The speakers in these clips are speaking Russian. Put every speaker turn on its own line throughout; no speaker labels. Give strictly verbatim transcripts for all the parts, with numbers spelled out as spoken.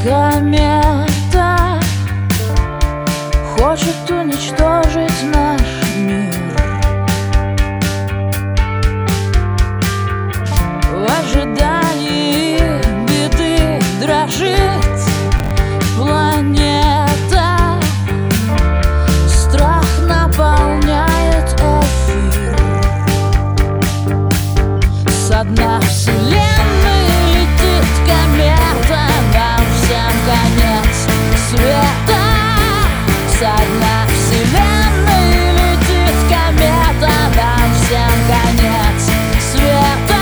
Комета хочет уничтожить наш мир. В ожидании беды дрожит планета. Страх наполняет эфир. Со дна вселенной летит комета. Нам всем конец света. Со дна вселенной летит комета. Нам всем конец света.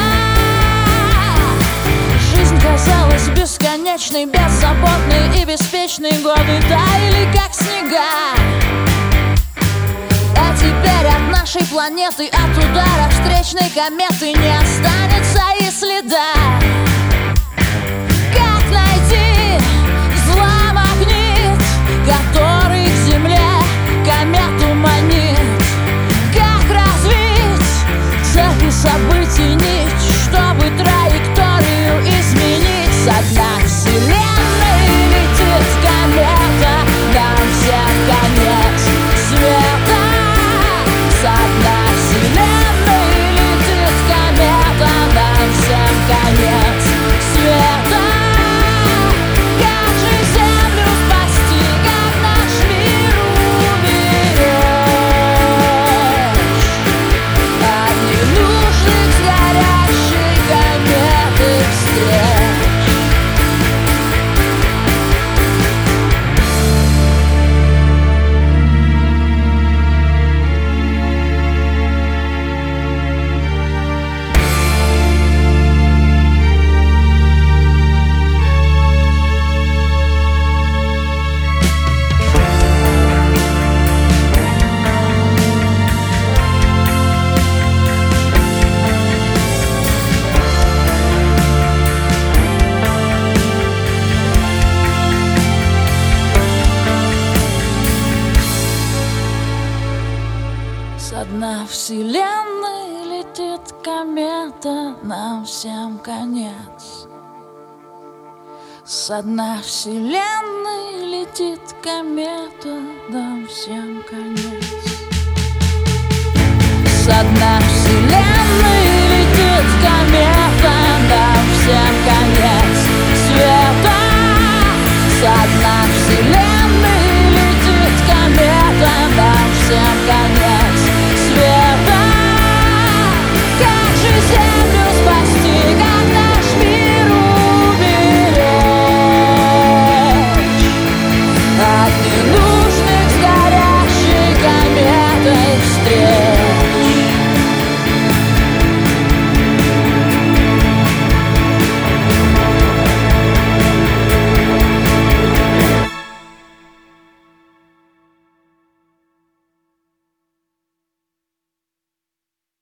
Жизнь казалась бесконечной, беззаботной и беспечной. Годы таяли, как снега. А теперь от нашей планеты, от удара встречной кометы не останется и следа. Как найти взлом-магнит, который к Земле комету манит? Как развить цепи событий нить, чтобы траекторию изменить? Со дна вселенной летит комета. Нам всем конец света. Со дна вселенной летит комета. Нам всем конец света. Как же Землю спасти, как наш мир уберечь от ненужных горящей кометы встреч? Со дна вселенной летит комета. Нам всем конец. Со дна вселенной летит комета. Нам всем конец. Со дна вселенной летит комета. Нам всем конец.